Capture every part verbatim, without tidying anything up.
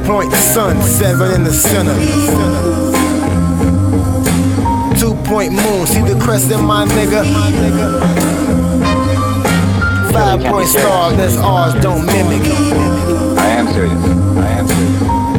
point sun, seven in the center. Two point moon, see the crescent, my nigga. Five point star, that's ours, don't mimic. I am serious. I am serious.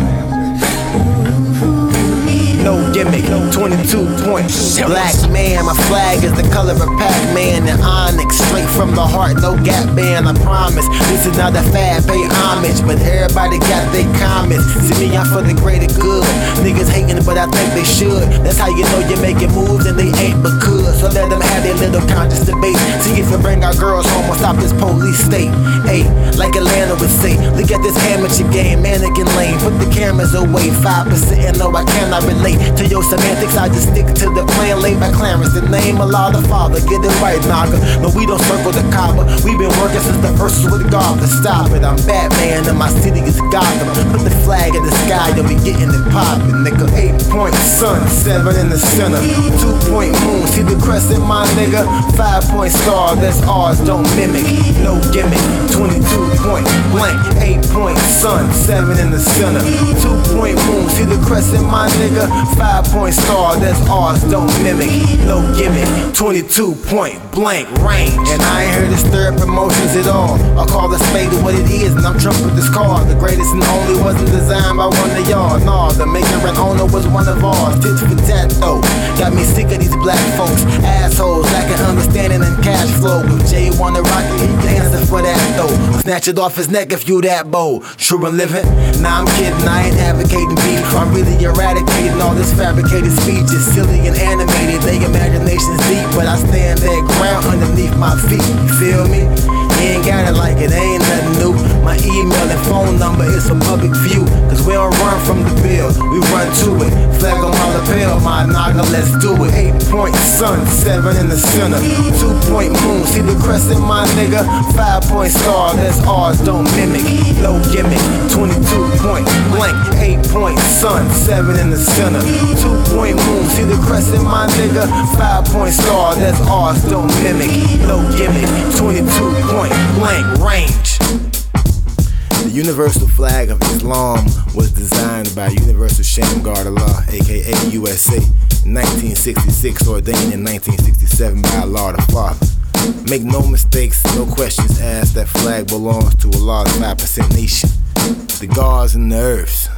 No gimmick, twenty-two point black man. My flag is the color of Pac-Man and Onyx, straight from the heart, no gap band. I promise this is not a fad, pay homage, but everybody got their comments. See me, I'm for the greater good. Niggas hating, but I think they should. That's how you know you're making moves and they ain't but could. So let them have their little conscious debate. See if we bring our girls home or stop this police state. Hey, like Atlanta would say, look at this amateur game, mannequin lane. Put the cameras away, five percent and no, I cannot relate to your semantics. I just stick to the plan laid by Clarence. The name Allah the Father, get it right, Naga. No, we don't circle the Kaaba. We been working since the earth was with God. To stop it, I'm Batman and my city is Gotham. Put the flag in the sky, you'll be getting it poppin', nigga. Eight point sun, seven in the center. Two point moon, see the crescent, my nigga. Five point star, that's ours, don't mimic. No gimmick, twenty-two point blank. Eight point sun, seven in the center. Two point moon, see the crescent, my nigga. Five point star, that's ours, don't mimic. No gimmick, twenty-two point blank range. And I ain't here to stir up emotions at all. I'll call the spade to what it is, and I'm trumped with this car. The greatest and only wasn't designed by one of y'all. Nah, the maker and owner was one of ours. Tits for tat though. Got me sick of these black folks, assholes, lacking understanding and cash flow. If Jay wanna rock it, he can answer for that though. Snatch it off his neck if you that bold. True and living? Nah, I'm kidding, I ain't advocating beef. I'm really eradicating all this fabricated speech. It's silly and animated, they imagination's deep, but I stand that ground underneath my feet. You feel me? You ain't got it like it ain't nothing new. My email and phone number is for public view. Cause we don't run from the bill, we run to it. Flag on my lapel, my Naga, let's do it. Eight point sun, seven in the center. Two point moon, see the crescent, my nigga. Five point star, that's ours, don't mimic. No gimmick, twenty-two point blank. Eight point sun, seven in the center. Two point moon, see the crescent, my nigga. Five point star, that's ours, don't mimic. No gimmick, twenty-two point blank range. The universal flag of Islam was designed by Universal Shamgar Allah, aka U S A, in nineteen sixty-six, ordained in nineteen sixty-seven by Allah the Father. Make no mistakes, no questions asked, that flag belongs to Allah's five percent nation. The gods and the earths,